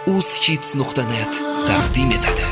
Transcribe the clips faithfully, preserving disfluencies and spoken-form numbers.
uzhits nuqta net taqdim etadi.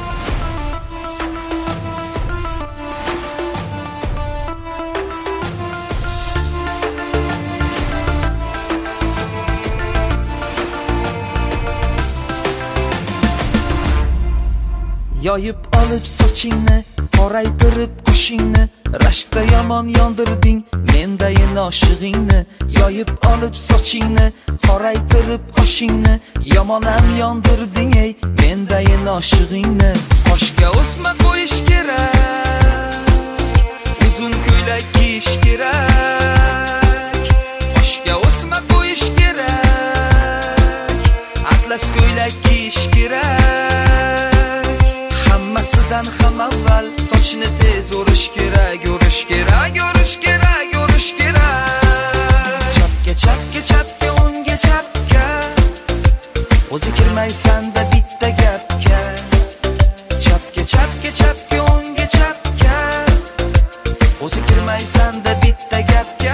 Yoyib olib sochingni, qoraytirib qoshingni, rashkda yomon yondirding mendayin oshig'ingni. Yoyib olib sochingni, qoraytirib qoshingni, yomonam yondirding ey mendayin oshig'ingni. Qoshga o'sma qo'yish kerak, uzun ko'ylak kiyish kerak. Qoshga o'sma qo'yish kerak, atlas ko'ylak kiyish kerak. Hammasidan ham avval sochni tez o'rish kerak, o'rish kerak, o'rish kerak, o'rish kerak. Chapga, chapga, chapga, o'ngga, chapga, o'zi kirmaysan-da bitta gapga. Chapga, chapga, chapga, o'ngga, chapga, o'zi kirmaysan-da bitta gapga.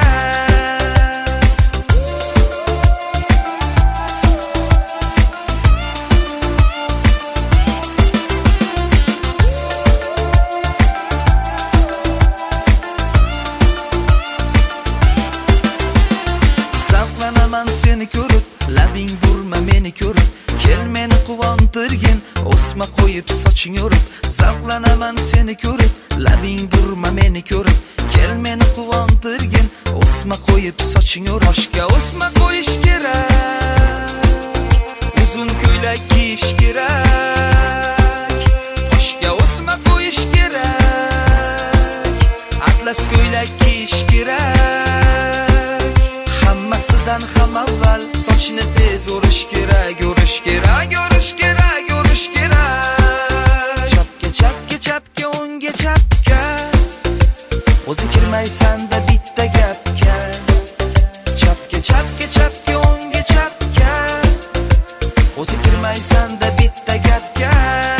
Seni ko'rib, labing burma meni ko'rib, kel meni quvontirgin, o'sma qo'yib soching o'rib. Zavqlanaman seni ko'rib, labing burma meni ko'rib, kel meni quvontirgin, o'sma qo'yib soching o'rib. Qoshga o'sma qo'yish kerak, uzun ko'ylak kiyish kerak. Qoshga o'sma qo'yish kerak, atlas ko'ylak kiyish kerak. Hammasidan ham avval sochni tez o'rish kerak, o'rish kerak, o'rish kerak, o'rish kerak. Chapga, chapga, chapga, o'ngga, chapga, o'zi kirmaysan-da bitta gapga. Chapga, chapga, chapga, o'ngga, chapga, o'zi kirmaysan-da bitta gapga.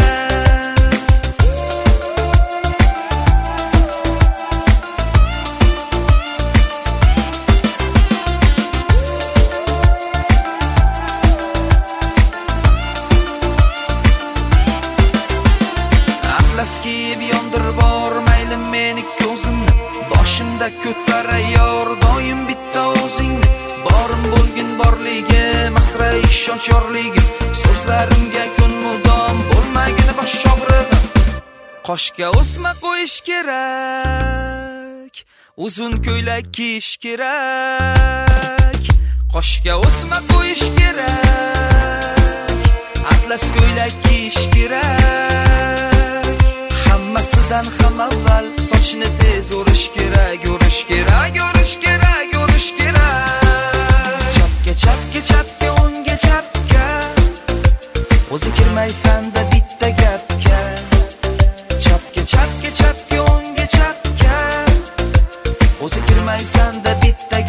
Kiyib yondirib bor mayli meni ko'zimni, boshimda ko'taray yor doim bitta o'zingni. Borim bo'lgin borligi, masra ishonch yorligi, so'zlarimga kun mudom bo'lmagin bosh og'rig'im. Qoshga o'sma qo'yish kerak, uzun ko'ylak kiyish kerak. Qoshga o'sma qo'yish kerak, atlas ko'ylak kiyish kerak. Hammasidan ham avval sochni tez o'rish kerak, o'rish kerak, o'rish kerak, o'rish kerak. Chapga, chapga, chapga, o'ngga, chapga, o'zi kirmaysan-da bitta gapga. Chapga, chapga, chapga, o'ngga, chapga, o'zi kirmaysan-da bitta